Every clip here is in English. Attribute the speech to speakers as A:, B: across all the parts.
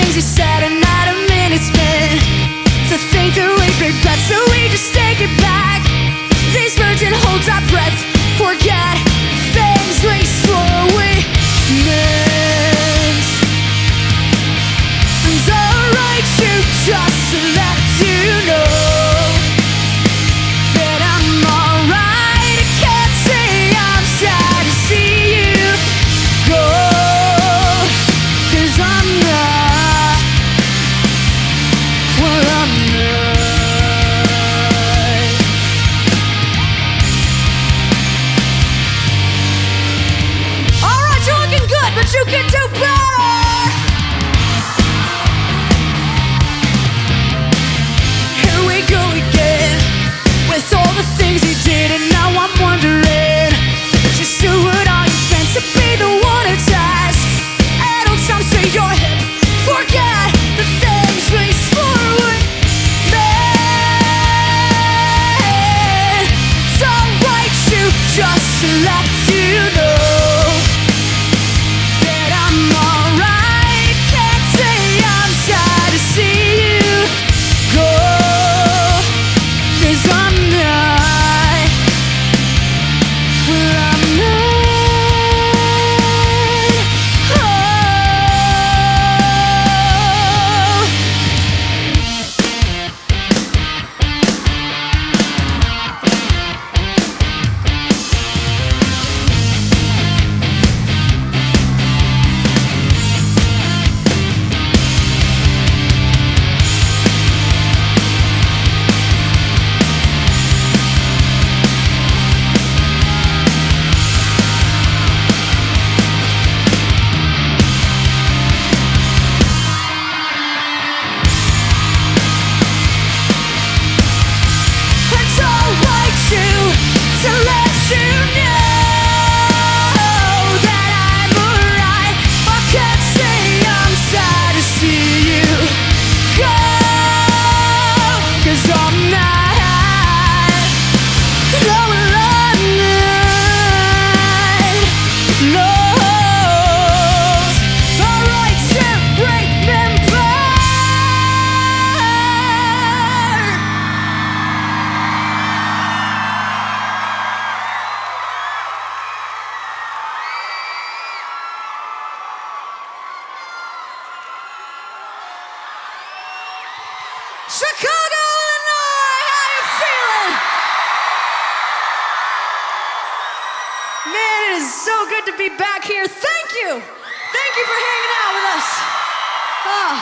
A: things you said and not a minute spent to think that we'd regret, so we just take it back. These words and hold our breath, forget things we swore we meant. And I'll write you just to let you know that I'm alright. I can't say I'm sad to see you go, 'cause I'm not, well I'm not. Alright, you're looking good, but you can do better. Here we go again, with all the things you did, and now I'm wondering just who would I invent to be the one who dies? Adults, I'm say your hip, forget the things we swore we meant. So I'll write you just to let you know that I'm alright. Can't say I'm sad to see you go, 'cause I'm not, well I'm not. Oh. And I'll write you to let you know that I'm alright. I can't say I'm sad to see you go, 'cause I'm not, no I'm not, no. Alright, to remember. Chicago, Illinois, how you feeling? Man, it is so good to be back here. Thank you. Thank you for hanging out with us. Ah.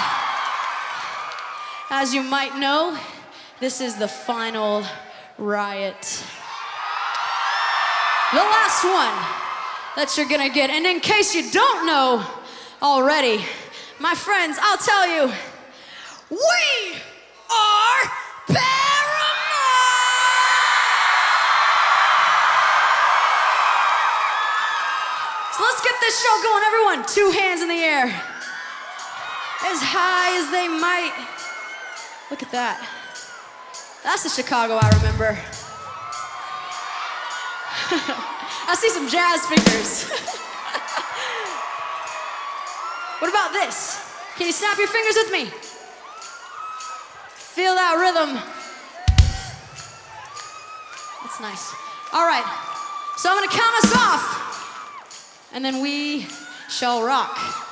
A: As you might know, this is the final riot. The last one that you're gonna get. And in case you don't know already, my friends, I'll tell you, we are Paramore! So let's get this show going, everyone. 2 hands in the air. As high as they might. Look at that. That's the Chicago I remember. I see some jazz fingers. What about this? Can you snap your fingers with me? Feel that rhythm. That's nice. All right, so I'm gonna count us off, and then we shall rock.